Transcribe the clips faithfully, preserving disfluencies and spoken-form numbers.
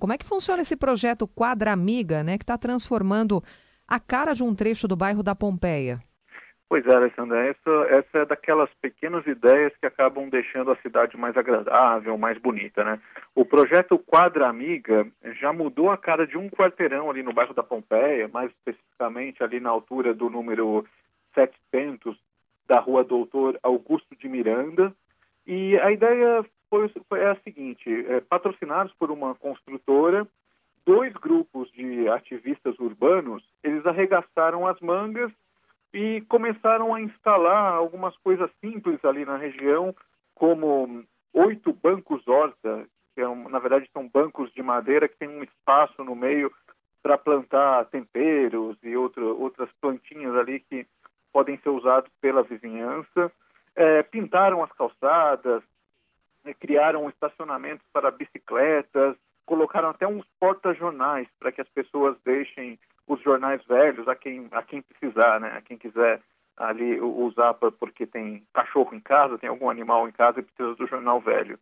Como é que funciona esse projeto Quadra Amiga, né, que está transformando a cara de um trecho do bairro da Pompeia? Pois é, Alessandra, essa, essa é daquelas pequenas ideias que acabam deixando a cidade mais agradável, mais bonita, né? O projeto Quadra Amiga já mudou a cara de um quarteirão ali no bairro da Pompeia, mais especificamente ali na altura do número setecentos da rua Doutor Augusto de Miranda. E a ideia foi, foi a seguinte, é, patrocinados por uma construtora, dois grupos de ativistas urbanos, eles arregaçaram as mangas e começaram a instalar algumas coisas simples ali na região, como oito bancos horta, que é um, na verdade são bancos de madeira que tem um espaço no meio para plantar temperos e outro, outras plantinhas ali que podem ser usados pela vizinhança. É, pintaram as calçadas, né, criaram estacionamentos para bicicletas, colocaram até uns porta-jornais para que as pessoas deixem os jornais velhos a quem, a quem precisar, né? A quem quiser ali usar porque tem cachorro em casa, tem algum animal em casa e precisa do jornal velho.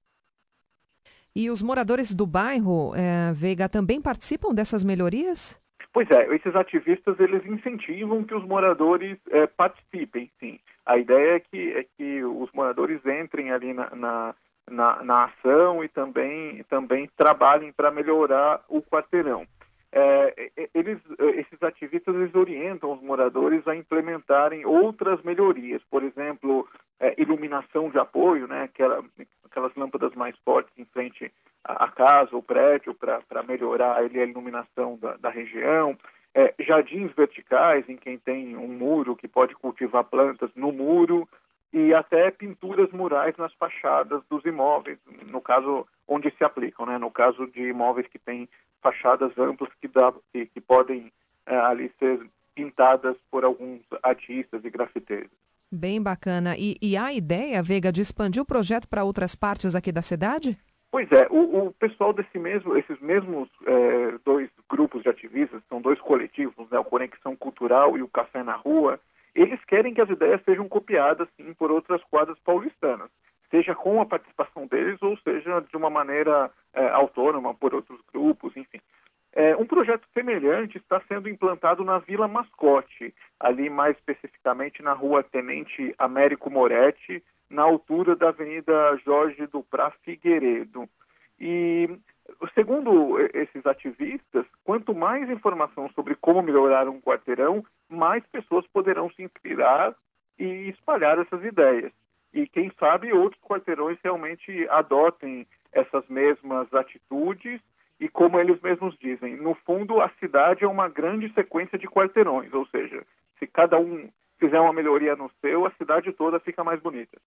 E os moradores do bairro, é, Veiga, também participam dessas melhorias? Pois é, esses ativistas, eles incentivam que os moradores é, participem, sim. A ideia é que, é que os moradores entrem ali na, na, na, na ação e também, também trabalhem para melhorar o quarteirão. É, eles, esses ativistas eles orientam os moradores a implementarem outras melhorias, por exemplo, é, iluminação de apoio, né, aquela, aquelas lâmpadas mais fortes em frente à casa ou prédio para melhorar ali, a iluminação da, da região, é, jardins verticais em quem tem um muro que pode cultivar plantas no muro, e até pinturas murais nas fachadas dos imóveis, no caso onde se aplicam, né? No caso de imóveis que têm fachadas amplas que, dá, que, que podem é, ali ser pintadas por alguns artistas e grafiteiros. Bem bacana. E, e há ideia, Veiga, de expandir o projeto para outras partes aqui da cidade? Pois é, o, o pessoal desse mesmo, esses mesmos é, dois grupos de ativistas, são dois coletivos, né, o Conexão Cultural e o Café na Rua, eles querem que as ideias sejam copiadas, sim, por outras quadras paulistanas, seja com a participação deles ou seja de uma maneira é, autônoma por outros grupos, enfim. É, um projeto semelhante está sendo implantado na Vila Mascote, ali mais especificamente na rua Tenente Américo Moretti, na altura da Avenida Jorge Duprá Figueiredo. E, segundo esses ativistas, quanto mais informação sobre como melhorar um quarteirão, mais pessoas poderão se inspirar e espalhar essas ideias. E, quem sabe, outros quarteirões realmente adotem essas mesmas atitudes e, como eles mesmos dizem, no fundo, a cidade é uma grande sequência de quarteirões, ou seja, se cada um fizer uma melhoria no seu, a cidade toda fica mais bonita.